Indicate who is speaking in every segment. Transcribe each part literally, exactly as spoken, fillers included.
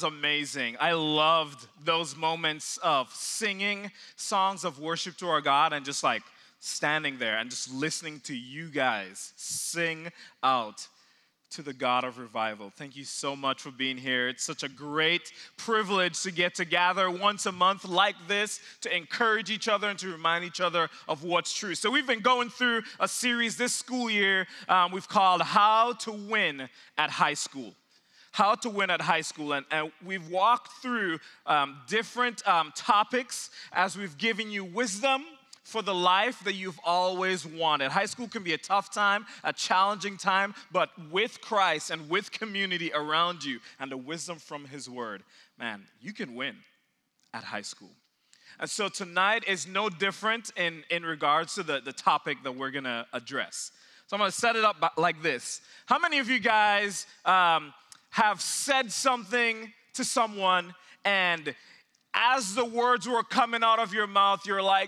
Speaker 1: was amazing. I loved those moments of singing songs of worship to our God and just like standing there and just listening to you guys sing out to the God of revival. Thank you so much for being here. It's such a great privilege to get to gather once a month like this to encourage each other and to remind each other of what's true. So we've been going through a series this school year um, we've called How to Win at High School. How to Win at High School. And, and we've walked through um, different um, topics as we've given you wisdom for the life that you've always wanted. High school can be a tough time, a challenging time, but with Christ and with community around you and the wisdom from His Word, man, you can win at high school. And so tonight is no different in, in regards to the, the topic that we're going to address. So I'm going to set it up like this. How many of you guys um, have said something to someone and as the words were coming out of your mouth, you're like,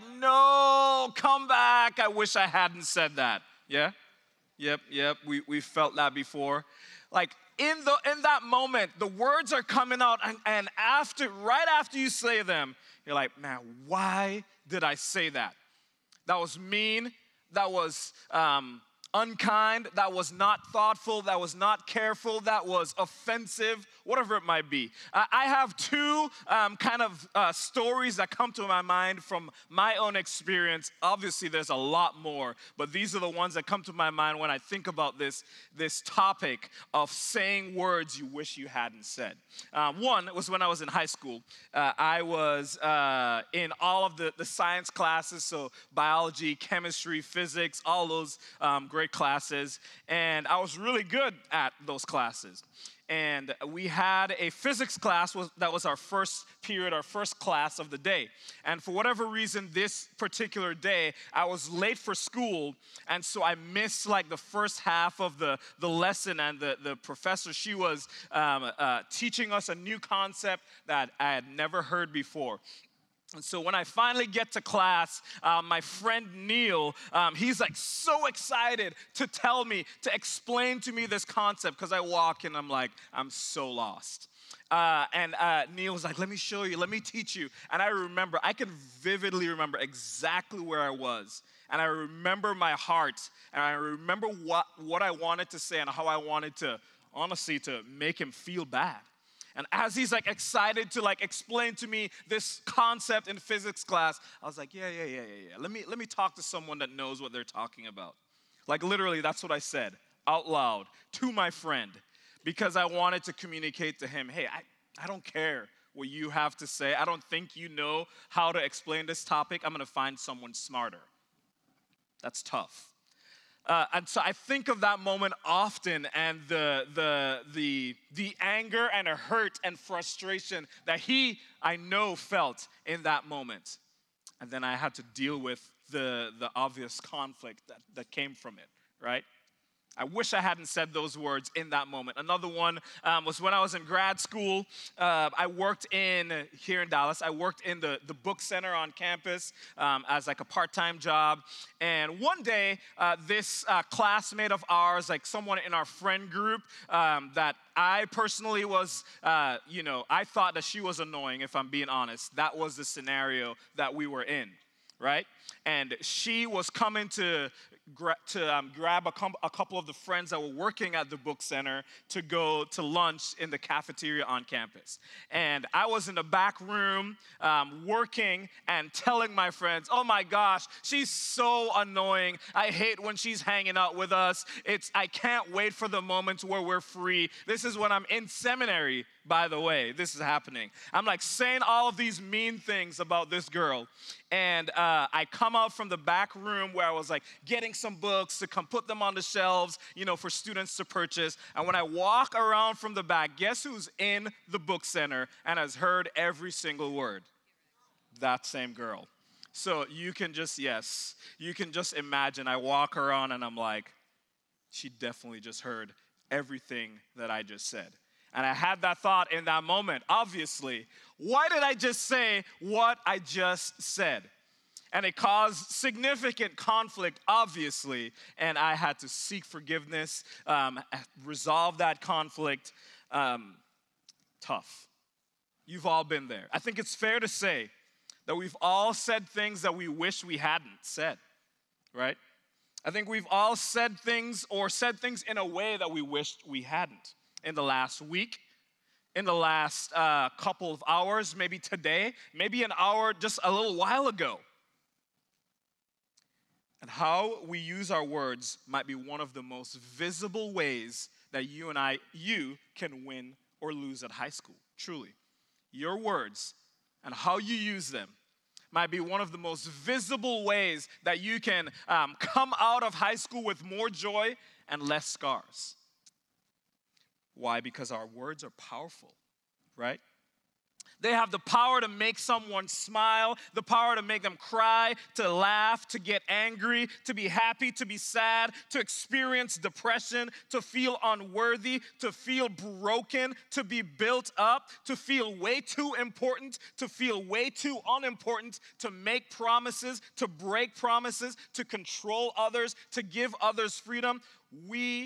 Speaker 1: no, come back. I wish I hadn't said that. Yeah? Yep, yep. We we felt that before. Like in the in that moment, the words are coming out, and, and after, right after you say them, you're like, man, why did I say that? That was mean. That was um, unkind. That was not thoughtful. That was not careful. That was offensive. Whatever it might be. Uh, I have two um, kind of uh, stories that come to my mind from my own experience. Obviously, there's a lot more, but these are the ones that come to my mind when I think about this, this topic of saying words you wish you hadn't said. Uh, one was when I was in high school. Uh, I was uh, in all of the, the science classes, so biology, chemistry, physics, all those um, great classes, and I was really good at those classes. And we had a physics class was, that was our first period, our first class of the day. And for whatever reason, this particular day, I was late for school. And so I missed like the first half of the, the lesson. And the, the professor, she was um, uh, teaching us a new concept that I had never heard before. And so when I finally get to class, uh, my friend Neil, um, he's like so excited to tell me, to explain to me this concept, because I walk and I'm like, I'm so lost. Uh, and uh, Neil was like, let me show you, let me teach you. And I remember, I can vividly remember exactly where I was. And I remember my heart, and I remember what, what I wanted to say and how I wanted to, honestly, to make him feel bad. And as he's like excited to like explain to me this concept in physics class, I was like, yeah, yeah, yeah, yeah, yeah. Let me, let me talk to someone that knows what they're talking about. Like literally, that's what I said out loud to my friend, because I wanted to communicate to him, hey, I, I don't care what you have to say. I don't think you know how to explain this topic. I'm going to find someone smarter. That's tough. Uh, and so I think of that moment often, and the the the the anger and a hurt and frustration that he, I know, felt in that moment. And then I had to deal with the the obvious conflict that, that came from it, right? I wish I hadn't said those words in that moment. Another one um, was when I was in grad school. Uh, I worked in, here in Dallas, I worked in the, the book center on campus um, as like a part-time job. And one day, uh, this uh, classmate of ours, like someone in our friend group um, that I personally was, uh, you know, I thought that she was annoying, if I'm being honest. That was the scenario that we were in, right? And she was coming to gra- to um, grab a, com- a couple of the friends that were working at the book center to go to lunch in the cafeteria on campus. And I was in the back room um, working and telling my friends, oh my gosh, she's so annoying. I hate when she's hanging out with us. It's I can't wait for the moments where we're free. This is when I'm in seminary, by the way. This is happening. I'm like saying all of these mean things about this girl. And uh, I come out from the back room where I was like getting some books to come put them on the shelves, you know, for students to purchase. And when I walk around from the back, guess who's in the book center and has heard every single word? That same girl. So you can just, yes, you can just imagine I walk around and I'm like, she definitely just heard everything that I just said. And I had that thought in that moment, obviously. Why did I just say what I just said? And it caused significant conflict, obviously. And I had to seek forgiveness, um, resolve that conflict. Um, tough. You've all been there. I think it's fair to say that we've all said things that we wish we hadn't said, right? I think we've all said things or said things in a way that we wished we hadn't in the last week, in the last uh, couple of hours, maybe today, maybe an hour just a little while ago. And how we use our words might be one of the most visible ways that you and I, you can win or lose at high school, truly. Your words and how you use them might be one of the most visible ways that you can um, come out of high school with more joy and less scars. Why? Because our words are powerful, right? They have the power to make someone smile, the power to make them cry, to laugh, to get angry, to be happy, to be sad, to experience depression, to feel unworthy, to feel broken, to be built up, to feel way too important, to feel way too unimportant, to make promises, to break promises, to control others, to give others freedom. We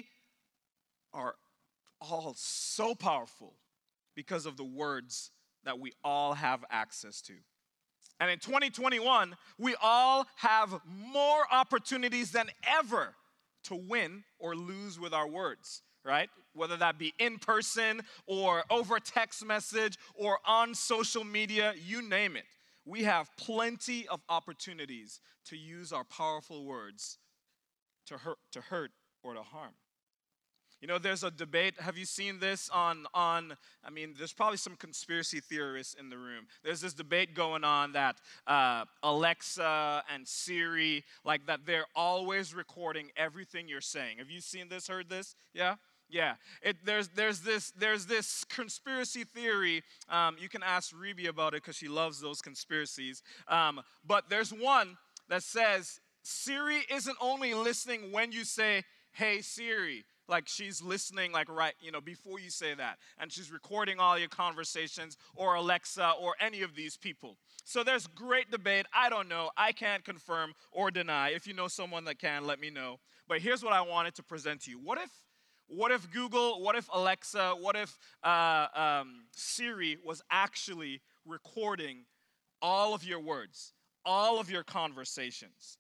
Speaker 1: are all so powerful because of the words that we all have access to. And in twenty twenty-one, we all have more opportunities than ever to win or lose with our words, right? Whether that be in person or over text message or on social media, you name it. We have plenty of opportunities to use our powerful words to hurt, to hurt or to harm. You know, there's a debate. Have you seen this on, on, I mean, there's probably some conspiracy theorists in the room. There's this debate going on that uh, Alexa and Siri, like that they're always recording everything you're saying. Have you seen this, heard this? Yeah? Yeah. It, there's, there's, this, there's this conspiracy theory. Um, you can ask Reby about it because she loves those conspiracies. Um, but there's one that says Siri isn't only listening when you say, "Hey, Siri." Like she's listening like right, you know, before you say that. And she's recording all your conversations or Alexa or any of these people. So there's great debate. I don't know. I can't confirm or deny. If you know someone that can, let me know. But here's what I wanted to present to you. What if, what if Google, what if Alexa, what if uh, um, Siri was actually recording all of your words, all of your conversations?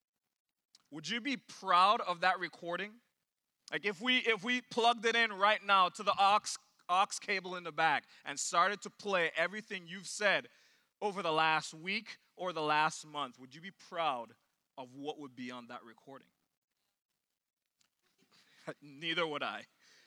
Speaker 1: Would you be proud of that recording? Like if we if we plugged it in right now to the aux, aux cable in the back and started to play everything you've said over the last week or the last month, would you be proud of what would be on that recording? Neither would I.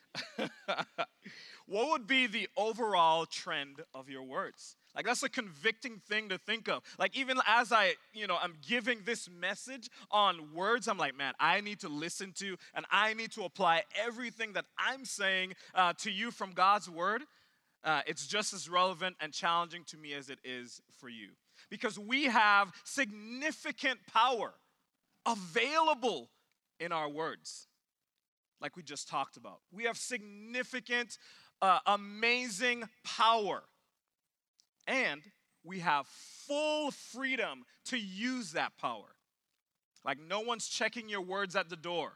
Speaker 1: What would be the overall trend of your words? Like that's a convicting thing to think of. Like even as I, you know, I'm giving this message on words, I'm like, man, I need to listen to and I need to apply everything that I'm saying uh, to you from God's word. Uh, it's just as relevant and challenging to me as it is for you. Because we have significant power available in our words. Like we just talked about. We have significant, uh, amazing power. And we have full freedom to use that power. Like no one's checking your words at the door.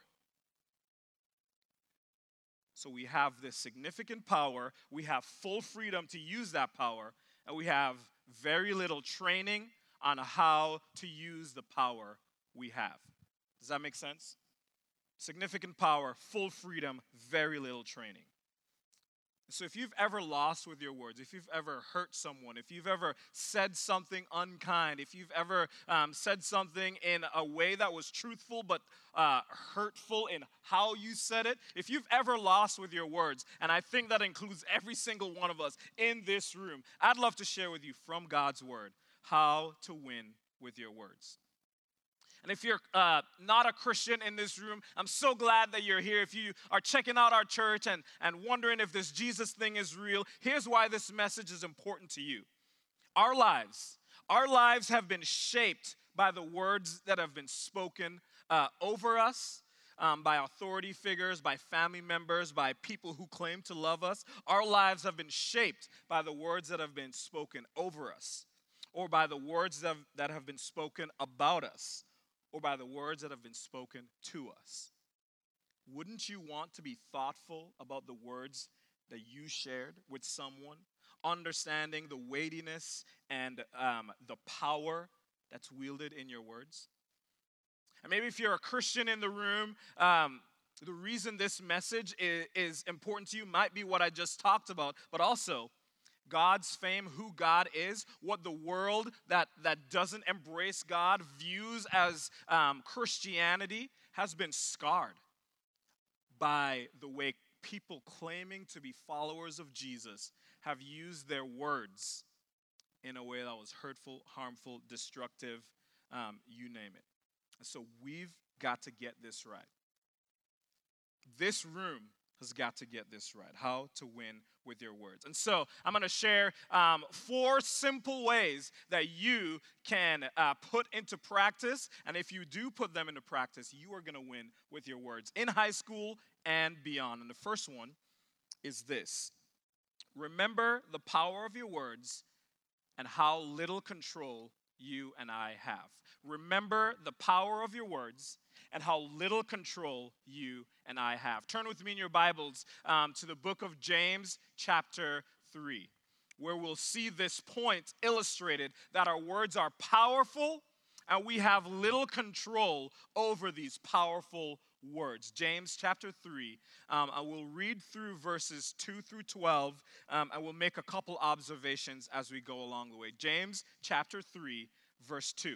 Speaker 1: So we have this significant power. We have full freedom to use that power. And we have very little training on how to use the power we have. Does that make sense? Significant power, full freedom, very little training. So if you've ever lost with your words, if you've ever hurt someone, if you've ever said something unkind, if you've ever um, said something in a way that was truthful but uh, hurtful in how you said it, if you've ever lost with your words, and I think that includes every single one of us in this room, I'd love to share with you from God's word how to win with your words. And if you're uh, not a Christian in this room, I'm so glad that you're here. If you are checking out our church and, and wondering if this Jesus thing is real, here's why this message is important to you. Our lives, our lives have been shaped by the words that have been spoken uh, over us, um, by authority figures, by family members, by people who claim to love us. Our lives have been shaped by the words that have been spoken over us, or by the words that have, that have been spoken about us, or by the words that have been spoken to us. Wouldn't you want to be thoughtful about the words that you shared with someone understanding the weightiness and um, the power that's wielded in your words? And maybe if you're a Christian in the room, um, the reason this message is, is important to you might be what I just talked about, but also God's fame, who God is, what the world that, that doesn't embrace God views as um, Christianity has been scarred by the way people claiming to be followers of Jesus have used their words in a way that was hurtful, harmful, destructive, um, you name it. And so we've got to get this right. This room has got to get this right, how to win with your words. And so I'm going to share um, four simple ways that you can uh, put into practice. And if you do put them into practice, you are going to win with your words in high school and beyond. And the first one is this. Remember the power of your words and how little control you and I have. Remember the power of your words and how little control you and I have. Turn with me in your Bibles um, to the book of James, chapter three, where we'll see this point illustrated that our words are powerful and we have little control over these powerful words. James chapter three. Um, I will read through verses two through twelve. Um, I will make a couple observations as we go along the way. James chapter three, verse two.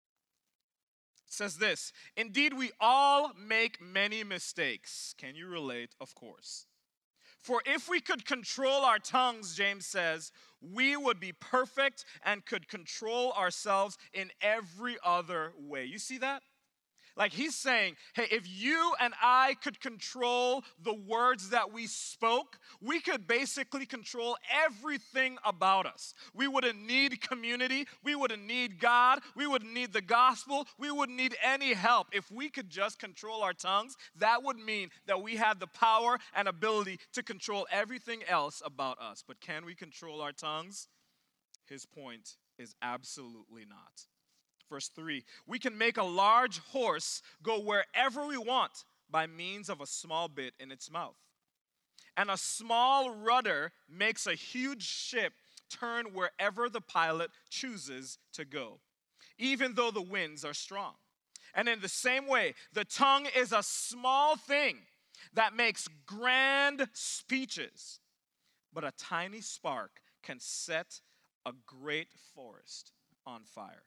Speaker 1: It says this, indeed we all make many mistakes. Can you relate? Of course. For if we could control our tongues, James says, we would be perfect and could control ourselves in every other way. You see that? Like he's saying, hey, if you and I could control the words that we spoke, we could basically control everything about us. We wouldn't need community. We wouldn't need God. We wouldn't need the gospel. We wouldn't need any help. If we could just control our tongues, that would mean that we had the power and ability to control everything else about us. But can we control our tongues? His point is absolutely not. Verse three, we can make a large horse go wherever we want by means of a small bit in its mouth. And a small rudder makes a huge ship turn wherever the pilot chooses to go, even though the winds are strong. And in the same way, the tongue is a small thing that makes grand speeches, but a tiny spark can set a great forest on fire.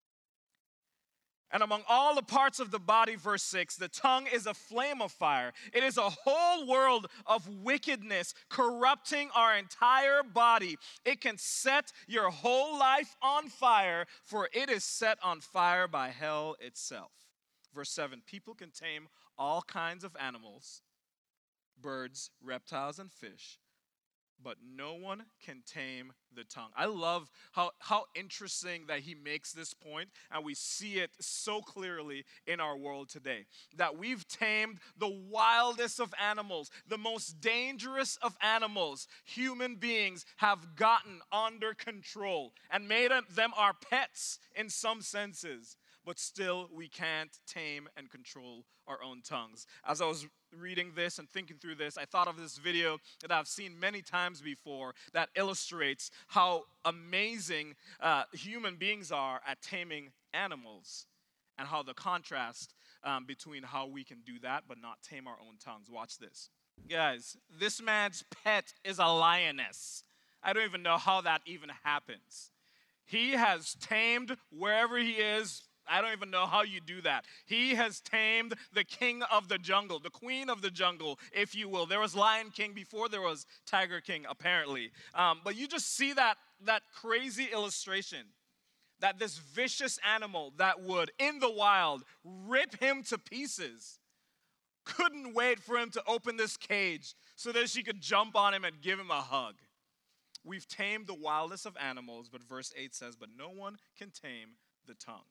Speaker 1: And among all the parts of the body, verse six, the tongue is a flame of fire. It is a whole world of wickedness corrupting our entire body. It can set your whole life on fire, for it is set on fire by hell itself. Verse seven, people can tame all kinds of animals, birds, reptiles, and fish, but no one can tame the tongue. I love how, how interesting that he makes this point, and we see it so clearly in our world today. That we've tamed the wildest of animals, the most dangerous of animals. Human beings have gotten under control and made them our pets in some senses. But still, we can't tame and control our own tongues. As I was reading this and thinking through this, I thought of this video that I've seen many times before that illustrates how amazing uh, human beings are at taming animals and how the contrast um, between how we can do that but not tame our own tongues. Watch this. Guys, this man's pet is a lioness. I don't even know how that even happens. He has tamed wherever he is. I don't even know how you do that. He has tamed the king of the jungle, the queen of the jungle, if you will. There was Lion King before there was Tiger King, apparently. Um, but you just see that, that crazy illustration that this vicious animal that would, in the wild, rip him to pieces, couldn't wait for him to open this cage so that she could jump on him and give him a hug. We've tamed the wildest of animals, but verse eight says, but no one can tame the tongue.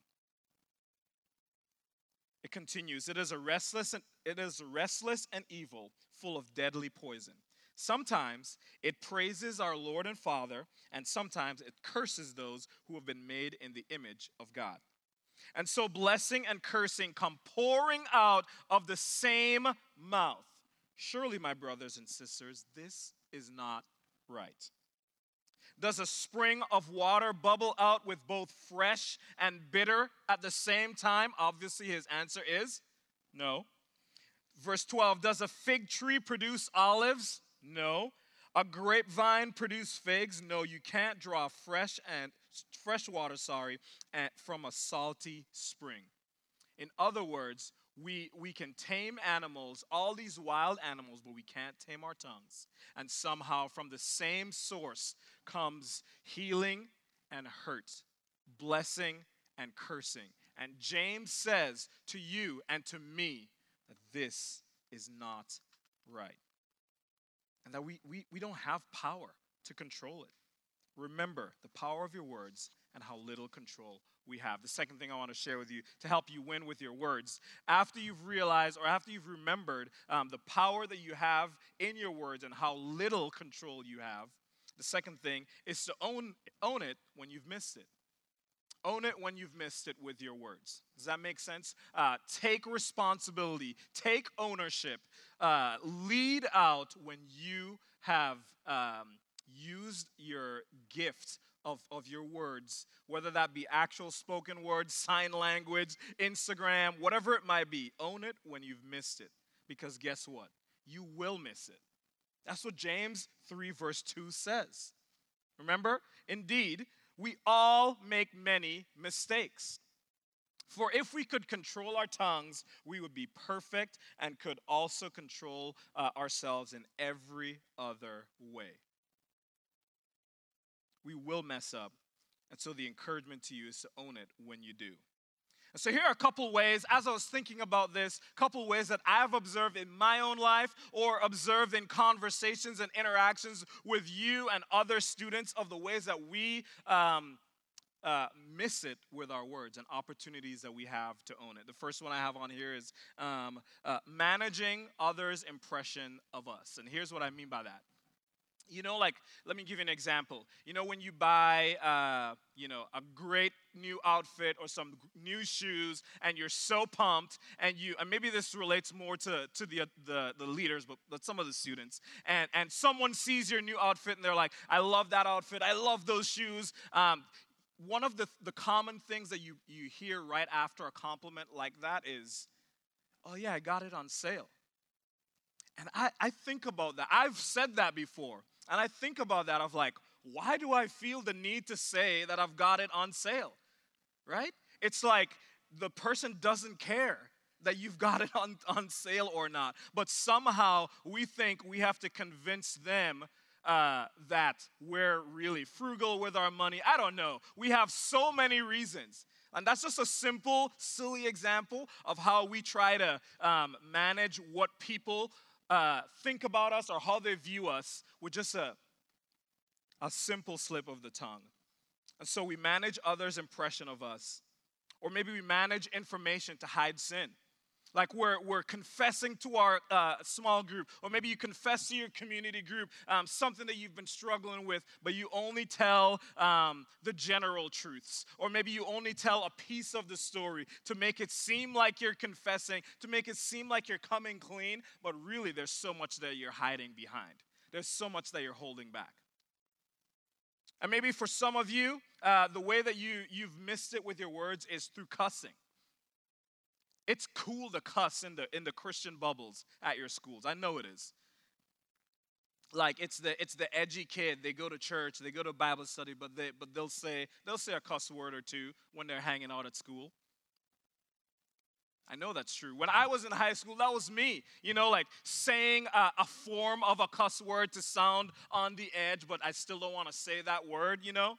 Speaker 1: It continues, it is a restless and it is restless and evil, full of deadly poison. Sometimes it praises our Lord and Father, and sometimes it curses those who have been made in the image of God. And so blessing and cursing come pouring out of the same mouth. Surely, my brothers and sisters, this is not right. Does a spring of water bubble out with both fresh and bitter at the same time? Obviously, his answer is no. Verse twelve, does a fig tree produce olives? No. A grapevine produce figs? No, you can't draw fresh and fresh water, sorry, and from a salty spring. In other words, we we can tame animals, all these wild animals, but we can't tame our tongues. And somehow from the same source comes healing and hurt, blessing and cursing. And James says to you and to me that this is not right. And that we, we, we don't have power to control it. Remember the power of your words and how little control we have. The second thing I want to share with you to help you win with your words, after you've realized or after you've remembered um, the power that you have in your words and how little control you have, the second thing is to own, own it when you've missed it. Own it when you've missed it with your words. Does that make sense? Uh, take responsibility. Take ownership. Uh, lead out when you have um, used your gift of, of your words, whether that be actual spoken words, sign language, Instagram, whatever it might be. Own it when you've missed it. Because guess what? You will miss it. That's what James three verse two says. Remember? Indeed, we all make many mistakes. For if we could control our tongues, we would be perfect and could also control uh, ourselves in every other way. We will mess up. And so the encouragement to you is to own it when you do. And so here are a couple ways, as I was thinking about this, a couple ways that I've observed in my own life or observed in conversations and interactions with you and other students of the ways that we um, uh, miss it with our words and opportunities that we have to own it. The first one I have on here is um, uh, managing others' impression of us. And here's what I mean by that. You know, like, let me give you an example. You know, when you buy, uh, you know, a great new outfit or some new shoes, and you're so pumped, and you, and maybe this relates more to, to the, the the leaders, but, but some of the students, and, and someone sees your new outfit, and they're like, I love that outfit, I love those shoes. Um, one of the, the common things that you, you hear right after a compliment like that is, oh yeah, I got it on sale. And I, I think about that. I've said that before. And I think about that of like, why do I feel the need to say that I've got it on sale, right? It's like the person doesn't care that you've got it on, on sale or not. But somehow we think we have to convince them uh, that we're really frugal with our money. I don't know. We have so many reasons. And that's just a simple, silly example of how we try to um, manage what people Uh, think about us or how they view us with just a, a simple slip of the tongue. And so we manage others' impression of us. Or maybe we manage information to hide sin. Like we're, we're confessing to our uh, small group, or maybe you confess to your community group um, something that you've been struggling with, but you only tell um, the general truths. Or maybe you only tell a piece of the story to make it seem like you're confessing, to make it seem like you're coming clean, but really there's so much that you're hiding behind. There's so much that you're holding back. And maybe for some of you, uh, the way that you, you've missed it with your words is through cussing. It's cool to cuss in the in the Christian bubbles at your schools. I know it is. Like it's the it's the edgy kid. They go to church, they go to Bible study, but they but they'll say they'll say a cuss word or two when they're hanging out at school. I know that's true. When I was in high school, that was me. You know, like saying a, a form of a cuss word to sound on the edge, but I still don't want to say that word, you know?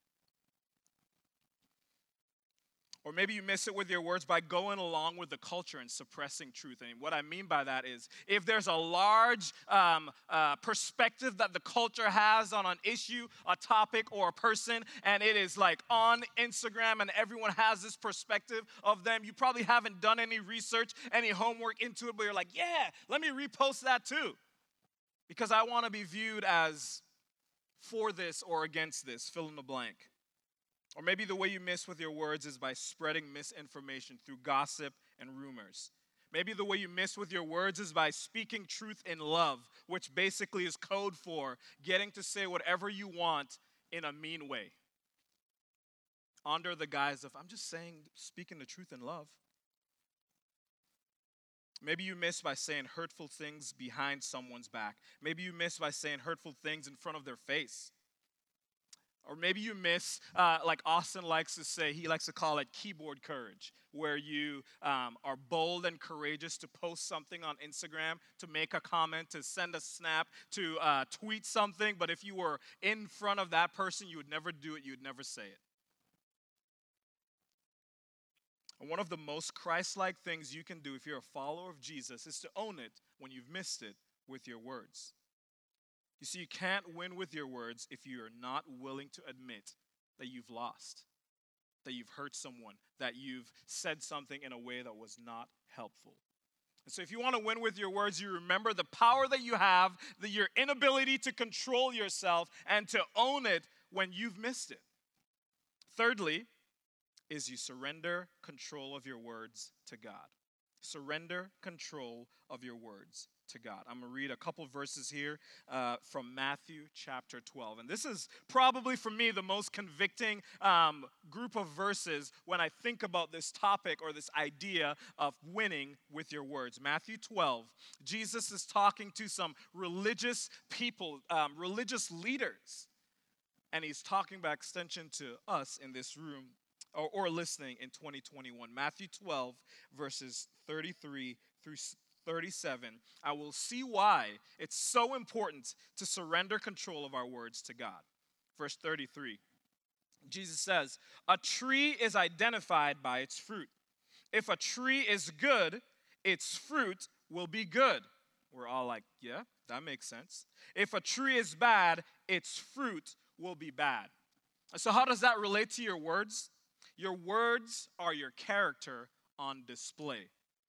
Speaker 1: Or maybe you miss it with your words by going along with the culture and suppressing truth. And what I mean by that is if there's a large um, uh, perspective that the culture has on an issue, a topic, or a person, and it is like on Instagram and everyone has this perspective of them, you probably haven't done any research, any homework into it, but you're like, yeah, let me repost that too. Because I want to be viewed as for this or against this, fill in the blank. Or maybe the way you miss with your words is by spreading misinformation through gossip and rumors. Maybe the way you miss with your words is by speaking truth in love, which basically is code for getting to say whatever you want in a mean way, under the guise of, I'm just saying, speaking the truth in love. Maybe you miss by saying hurtful things behind someone's back. Maybe you miss by saying hurtful things in front of their face. Or maybe you miss, uh, like Austin likes to say, he likes to call it keyboard courage, where you um, are bold and courageous to post something on Instagram, to make a comment, to send a snap, to uh, tweet something. But if you were in front of that person, you would never do it, you would never say it. And one of the most Christ-like things you can do if you're a follower of Jesus is to own it when you've missed it with your words. You see, you can't win with your words if you're not willing to admit that you've lost, that you've hurt someone, that you've said something in a way that was not helpful. And so if you want to win with your words, you remember the power that you have, the, your inability to control yourself, and to own it when you've missed it. Thirdly, is you surrender control of your words to God. Surrender control of your words to God. I'm going to read a couple verses here uh, from Matthew chapter twelve. And this is probably, for me, the most convicting um, group of verses when I think about this topic or this idea of winning with your words. Matthew twelve, Jesus is talking to some religious people, um, religious leaders. And he's talking by extension to us in this room or, or listening in twenty twenty-one. Matthew twelve, verses thirty-three through thirty-seven. I will see why it's so important to surrender control of our words to God. Verse thirty-three, Jesus says, "A tree is identified by its fruit. If a tree is good, its fruit will be good." We're all like, yeah, that makes sense. If a tree is bad, its fruit will be bad. So how does that relate to your words? Your words are your character on display.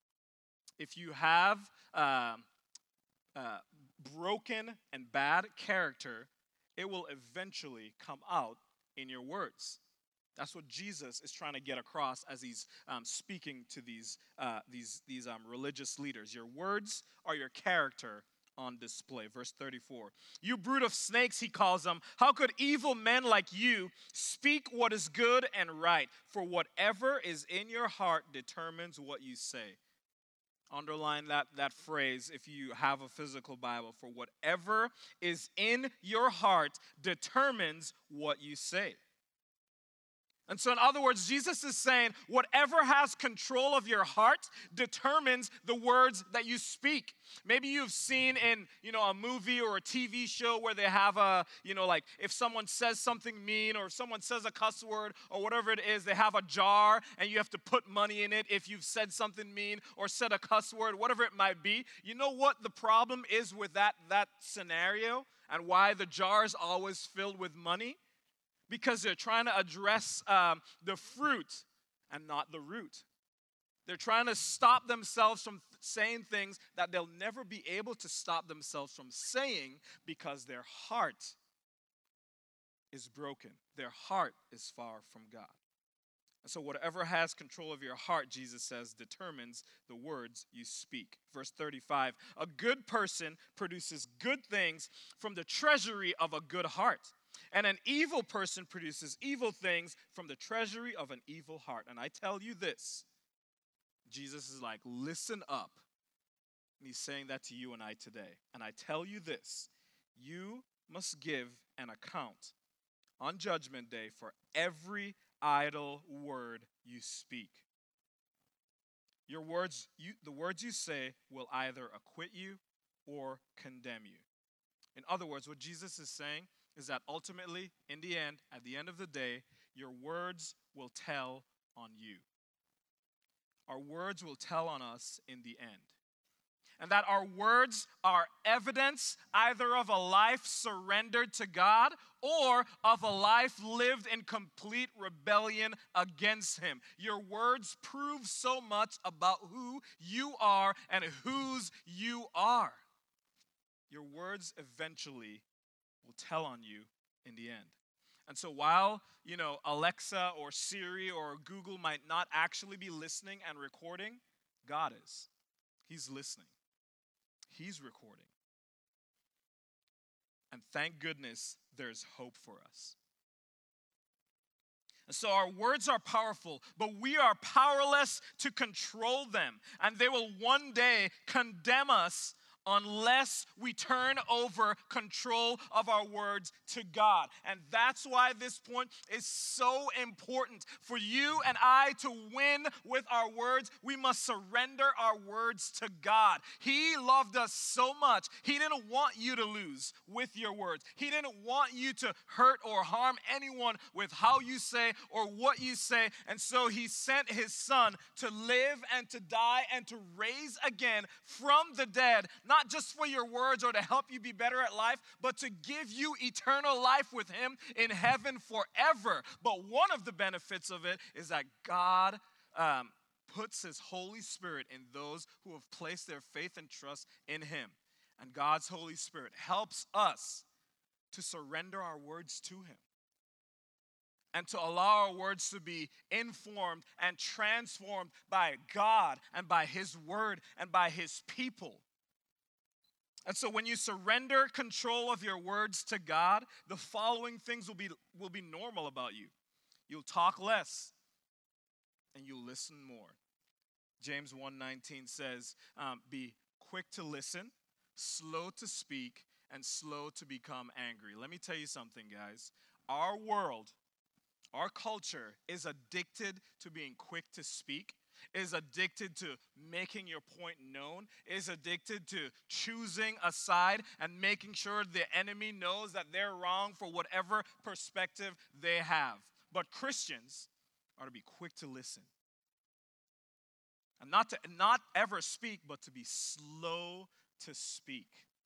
Speaker 1: If you have uh, uh, broken and bad character, it will eventually come out in your words. That's what Jesus is trying to get across as he's um, speaking to these, uh, these, these um, religious leaders. Your words are your character on display. Verse thirty-four. "You brood of snakes," he calls them, "how could evil men like you speak what is good and right? For whatever is in your heart determines what you say." Underline that, that phrase if you have a physical Bible. For whatever is in your heart determines what you say. And so in other words, Jesus is saying whatever has control of your heart determines the words that you speak. Maybe you've seen in, you know, a movie or a T V show where they have a, you know, like if someone says something mean or if someone says a cuss word or whatever it is, they have a jar and you have to put money in it if you've said something mean or said a cuss word, whatever it might be. You know what the problem is with that, that scenario and why the jar is always filled with money? Because they're trying to address um, the fruit and not the root. They're trying to stop themselves from th- saying things that they'll never be able to stop themselves from saying because their heart is broken. Their heart is far from God. And so whatever has control of your heart, Jesus says, determines the words you speak. Verse thirty-five, "A good person produces good things from the treasury of a good heart. And an evil person produces evil things from the treasury of an evil heart." And I tell you this, Jesus is like, listen up. And he's saying that to you and I today. And I tell you this, you must give an account on Judgment Day for every idle word you speak. Your words, you, the words you say will either acquit you or condemn you. In other words, what Jesus is saying is that ultimately, in the end, at the end of the day, your words will tell on you. Our words will tell on us in the end. And that our words are evidence either of a life surrendered to God or of a life lived in complete rebellion against Him. Your words prove so much about who you are and whose you are. Your words eventually will tell on you in the end. And so while, you know, Alexa or Siri or Google might not actually be listening and recording, God is. He's listening. He's recording. And thank goodness there's hope for us. So our words are powerful, but we are powerless to control them. And they will one day condemn us unless we turn over control of our words to God. And that's why this point is so important. For you and I to win with our words, we must surrender our words to God. He loved us so much. He didn't want you to lose with your words. He didn't want you to hurt or harm anyone with how you say or what you say. And so he sent his son to live and to die and to raise again from the dead, not just for your words or to help you be better at life, but to give you eternal life with him in heaven forever. But one of the benefits of it is that God um, puts his Holy Spirit in those who have placed their faith and trust in him. And God's Holy Spirit helps us to surrender our words to him and to allow our words to be informed and transformed by God and by his word and by his people. And so when you surrender control of your words to God, the following things will be, will be normal about you. You'll talk less and you'll listen more. James one nineteen says, um, be quick to listen, slow to speak, and slow to become angry. Let me tell you something, guys. Our world, our culture is addicted to being quick to speak, is addicted to making your point known, is addicted to choosing a side and making sure the enemy knows that they're wrong for whatever perspective they have. But Christians are to be quick to listen. And not to not ever speak, but to be slow to speak.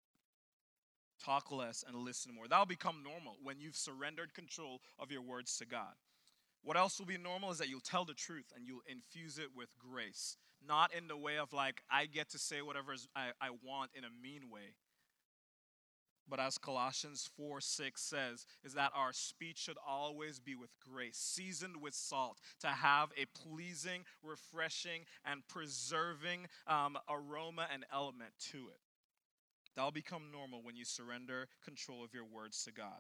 Speaker 1: Talk less and listen more. That'll become normal when you've surrendered control of your words to God. What else will be normal is that you'll tell the truth and you'll infuse it with grace. Not in the way of like, I get to say whatever I, I want in a mean way. But as Colossians four six says, is that our speech should always be with grace, seasoned with salt, to have a pleasing, refreshing, and preserving um, aroma and element to it. That'll become normal when you surrender control of your words to God.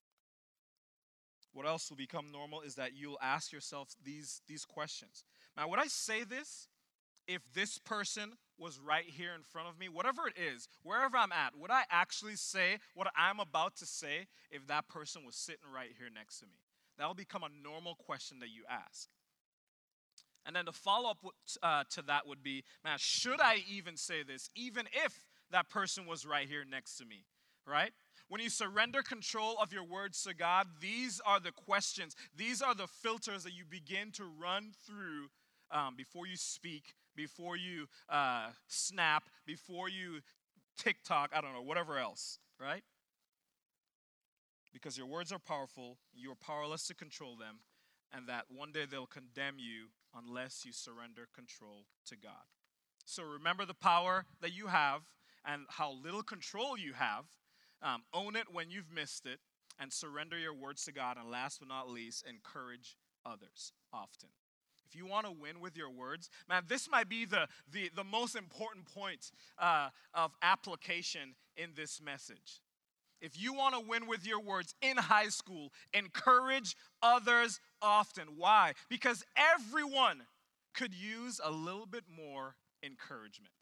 Speaker 1: What else will become normal is that you'll ask yourself these, these questions. Now, would I say this if this person was right here in front of me? Whatever it is, wherever I'm at, would I actually say what I'm about to say if that person was sitting right here next to me? That'll become a normal question that you ask. And then the follow-up uh, to that would be, man, should I even say this, even if that person was right here next to me, right? When you surrender control of your words to God, these are the questions, these are the filters that you begin to run through um, before you speak, before you uh, snap, before you TikTok, I don't know, whatever else, right? Because your words are powerful, you're powerless to control them, and that one day they'll condemn you unless you surrender control to God. So remember the power that you have and how little control you have. Um, own it when you've missed it, and surrender your words to God. And last but not least, encourage others often. If you want to win with your words, man, this might be the, the, the most important point uh, of application in this message. If you want to win with your words in high school, encourage others often. Why? Because everyone could use a little bit more encouragement.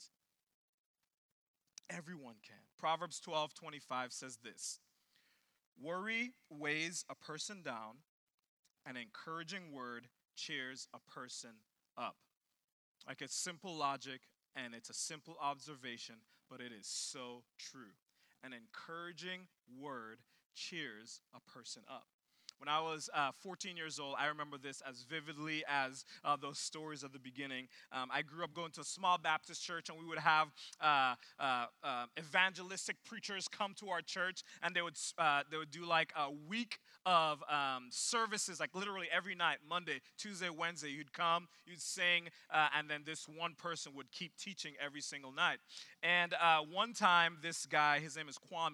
Speaker 1: Everyone can. Proverbs twelve twenty-five says this: worry weighs a person down, an encouraging word cheers a person up. Like, it's simple logic and it's a simple observation, but it is so true. An encouraging word cheers a person up. When I was uh, fourteen years old, I remember this as vividly as uh, those stories of the beginning. Um, I grew up going to a small Baptist church, and we would have uh, uh, uh, evangelistic preachers come to our church, and they would uh, they would do like a week of um, services, like literally every night, Monday, Tuesday, Wednesday. You'd come, you'd sing, uh, and then this one person would keep teaching every single night. And uh, one time, this guy, his name is Kwame,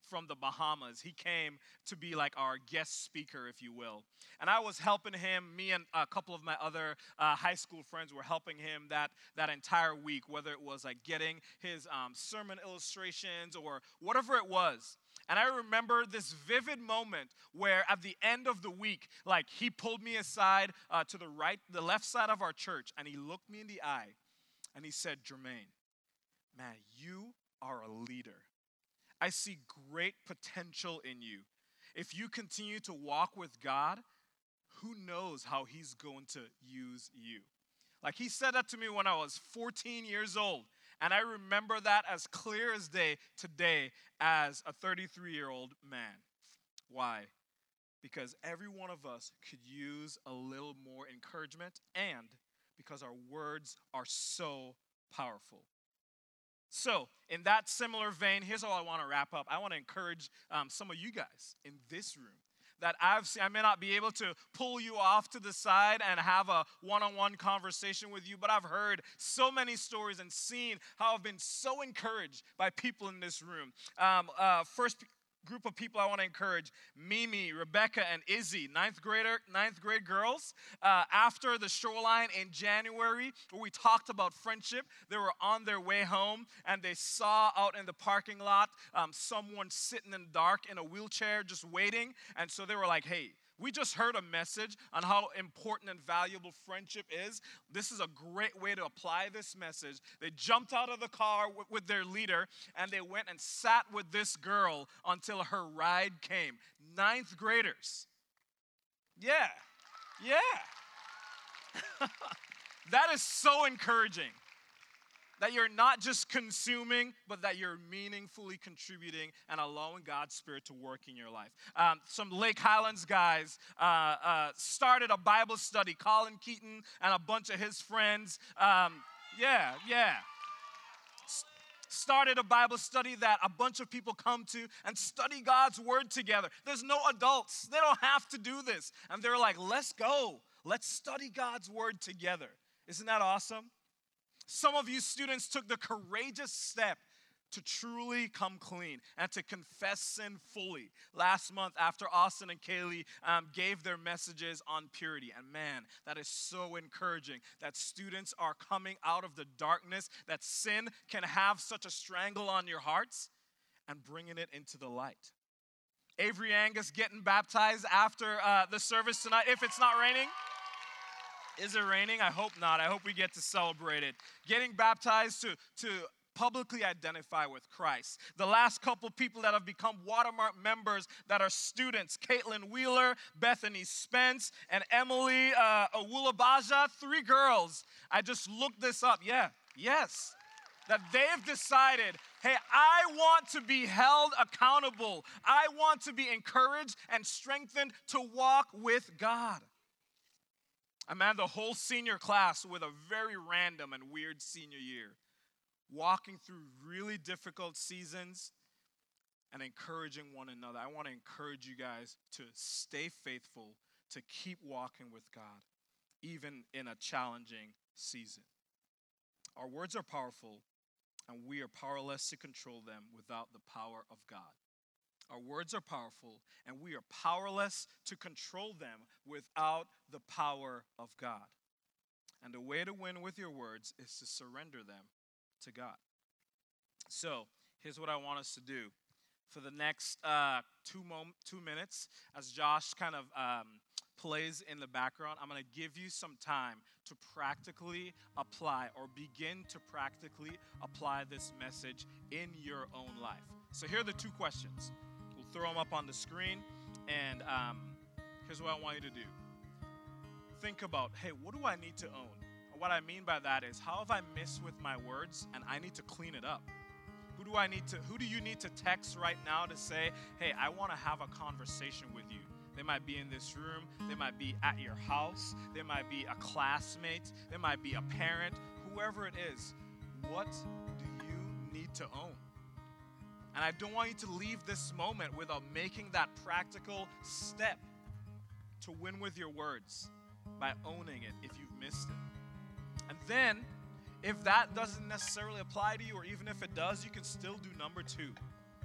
Speaker 1: from the Bahamas. He came to be like our guest speaker, if you will. And I was helping him. Me and a couple of my other uh, high school friends were helping him that, that entire week, whether it was like getting his um, sermon illustrations or whatever it was. And I remember this vivid moment where at the end of the week, like he pulled me aside uh, to the right, the left side of our church, and he looked me in the eye and he said, Jermaine, man, you are a leader. I see great potential in you. If you continue to walk with God, who knows how he's going to use you? Like he said that to me when I was fourteen years old. And I remember that as clear as day today as a thirty-three-year-old man. Why? Because every one of us could use a little more encouragement and because our words are so powerful. So, in that similar vein, here's how I want to wrap up. I want to encourage um, some of you guys in this room that I've seen. I may not be able to pull you off to the side and have a one-on-one conversation with you, but I've heard so many stories and seen how I've been so encouraged by people in this room. Um, uh, first group of people I want to encourage, Mimi, Rebecca, and Izzy, ninth grader, ninth grade girls. Uh, after the Shoreline in January, where we talked about friendship, they were on their way home, and they saw out in the parking lot um, someone sitting in the dark in a wheelchair just waiting, and so they were like, hey, we just heard a message on how important and valuable friendship is. This is a great way to apply this message. They jumped out of the car w- with their leader, and they went and sat with this girl until her ride came. Ninth graders. Yeah, yeah. That is so encouraging. That you're not just consuming, but that you're meaningfully contributing and allowing God's Spirit to work in your life. Um, some Lake Highlands guys uh, uh, started a Bible study. Colin Keaton and a bunch of his friends. Um, yeah, yeah. S- started a Bible study that a bunch of people come to and study God's Word together. There's no adults. They don't have to do this. And they're like, let's go. Let's study God's Word together. Isn't that awesome? Some of you students took the courageous step to truly come clean and to confess sin fully last month after Austin and Kaylee um, gave their messages on purity. And man, that is so encouraging that students are coming out of the darkness, that sin can have such a strangle on your hearts and bringing it into the light. Avery Angus getting baptized after uh, the service tonight, if it's not raining. Is it raining? I hope not. I hope we get to celebrate it. Getting baptized to, to publicly identify with Christ. The last couple people that have become Watermark members that are students, Caitlin Wheeler, Bethany Spence, and Emily uh, Awulabaja, three girls. I just looked this up. Yeah, yes. That they've decided, hey, I want to be held accountable. I want to be encouraged and strengthened to walk with God. And man, the whole senior class with a very random and weird senior year, walking through really difficult seasons and encouraging one another. I want to encourage you guys to stay faithful, to keep walking with God, even in a challenging season. Our words are powerful, and we are powerless to control them without the power of God. Our words are powerful, and we are powerless to control them without the power of God. And the way to win with your words is to surrender them to God. So, here's what I want us to do. For the next uh, two, mom- two minutes, as Josh kind of um, plays in the background, I'm going to give you some time to practically apply or begin to practically apply this message in your own life. So here are the two questions. We'll throw them up on the screen, and um, here's what I want you to do. Think about, hey, what do I need to own? What I mean by that is, how have I missed with my words, and I need to clean it up? Who do I need to, who do you need to text right now to say, hey, I want to have a conversation with you? They might be in this room. They might be at your house. They might be a classmate. They might be a parent. Whoever it is, what do you need to own? And I don't want you to leave this moment without making that practical step to win with your words by owning it if you've missed it. And then, if that doesn't necessarily apply to you, or even if it does, you can still do number two.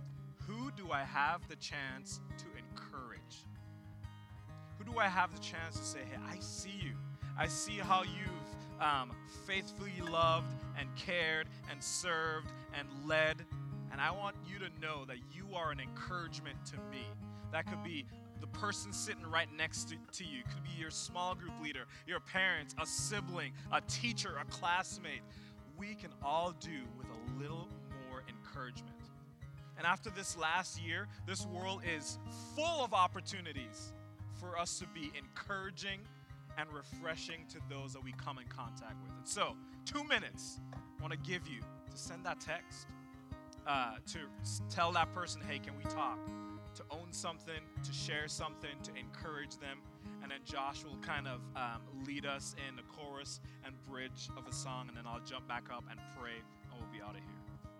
Speaker 1: who do I have the chance to encourage? Who do I have the chance to say, hey, I see you. I see how you've um, faithfully loved and cared and served and led. And I want you to know that you are an encouragement to me. That could be the person sitting right next to, to you. It could be your small group leader, your parents, a sibling, a teacher, a classmate. We can all do with a little more encouragement. And after this last year, this world is full of opportunities for us to be encouraging and refreshing to those that we come in contact with. And so, two minutes I want to give you to send that text, uh, to tell that person, hey, can we talk? To own something, to share something, to encourage them. And then Josh will kind of um, lead us in the chorus and bridge of a song, and then I'll jump back up and pray, and we'll be out of here.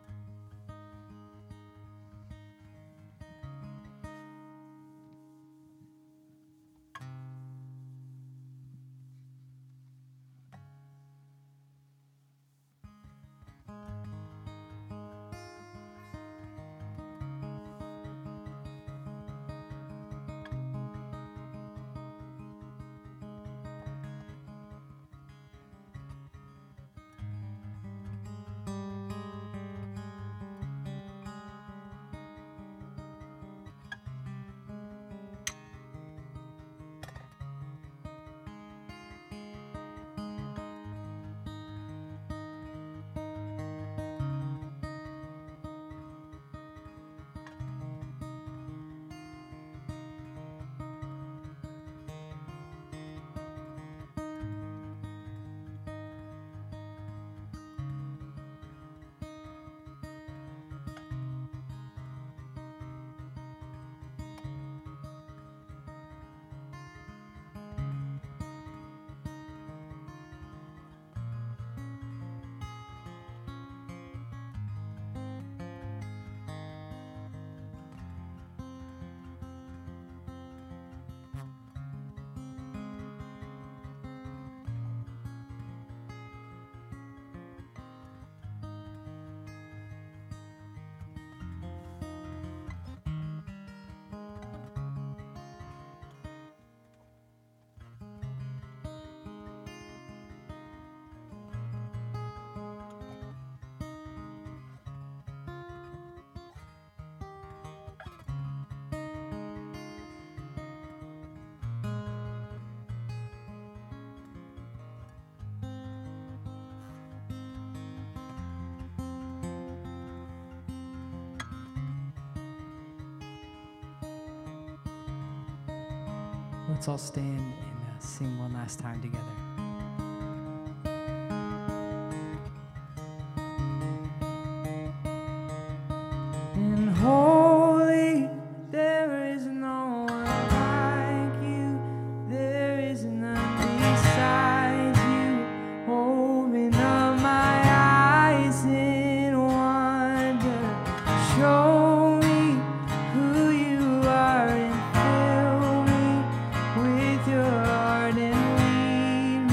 Speaker 2: Let's all stand and uh, sing one last time together. And holy, there is no one like you. There is none beside you. Open up my eyes in wonder. Show me who you are and fill me with your heart and lead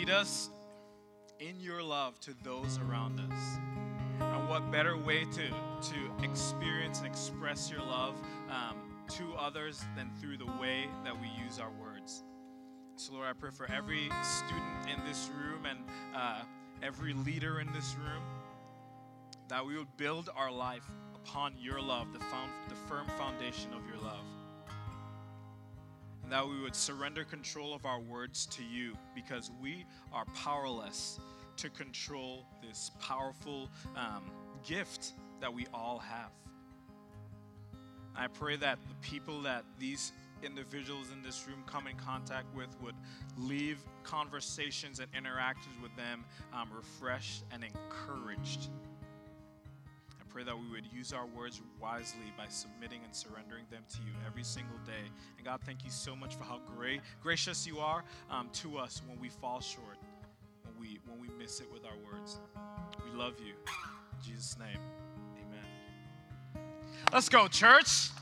Speaker 1: lead us in your love to those around us. And what better way to, to experience and express your love um, to others than through the way that we use our words. So Lord, I pray for every student in this room and uh, every leader in this room, that we would build our life upon your love, the, found, the firm foundation of your love. And that we would surrender control of our words to you, because we are powerless to control this powerful um, gift that we all have. I pray that the people that these individuals in this room come in contact with would leave conversations and interactions with them um, refreshed and encouraged. I pray that we would use our words wisely by submitting and surrendering them to you every single day. And God, thank you so much for how great, gracious you are um, to us when we fall short, when we when we miss it with our words. We love you. In Jesus' name, amen. Let's go, church.